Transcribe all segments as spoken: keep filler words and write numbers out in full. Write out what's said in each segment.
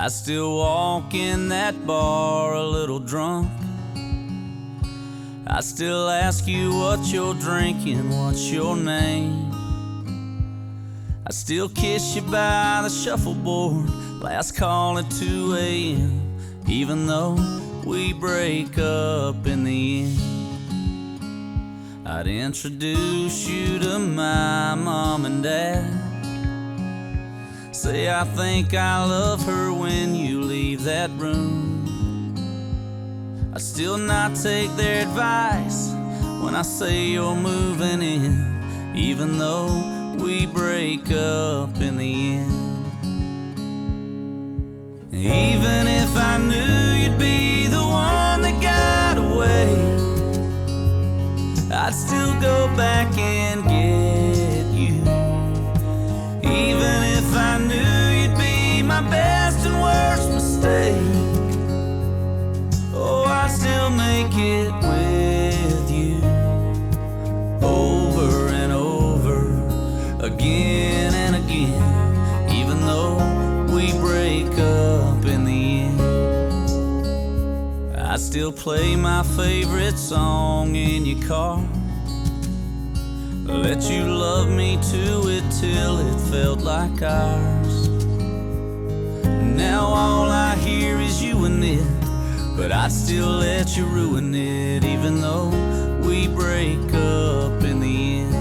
I still walk in that bar a little drunk. I still ask you what you're drinking, what's your name. I still kiss you by the shuffleboard, last call at two a m Even though we break up in the end. I'd introduce you to my mom and dad, say I think I love her when you leave that room. I still not take their advice when I say you're moving in, even though we break up in the end. Even if I knew you'd be the one that got away, I'd still go back and get you. Even if I knew you'd be my best and worst mistake, oh, I'd still make it with you. Over and over, again and again, even though we break up in the end. I still play my favorite song in your car, let you love me to it till it felt like ours. Now all I hear is you and it, but I'd still let you ruin it, even though we break up in the end.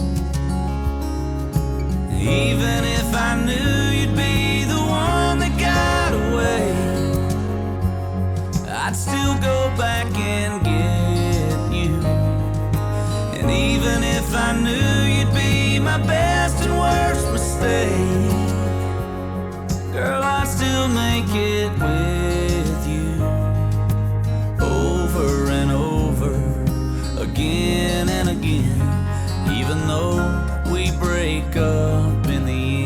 Even if I knew you'd be the one that got away, I'd still go back and get you. And even if I knew you'd be my best and worst mistake, girl, I'd still make it with you. Over and over, again and again, even though we break up in the end.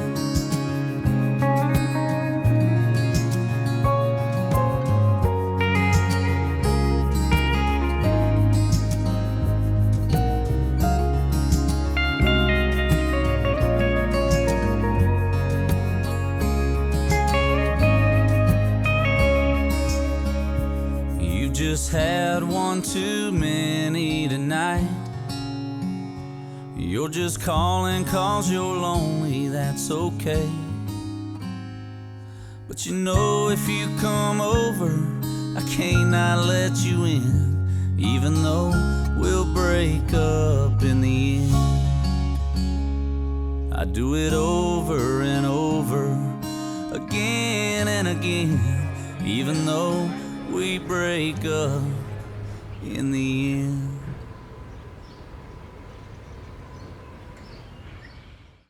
You just had one too many tonight. You're just calling cause you're lonely, that's okay. But you know if you come over, I can't not let you in, even though we'll break up in the end. I do it over and over, again and again, even though we break up in the end.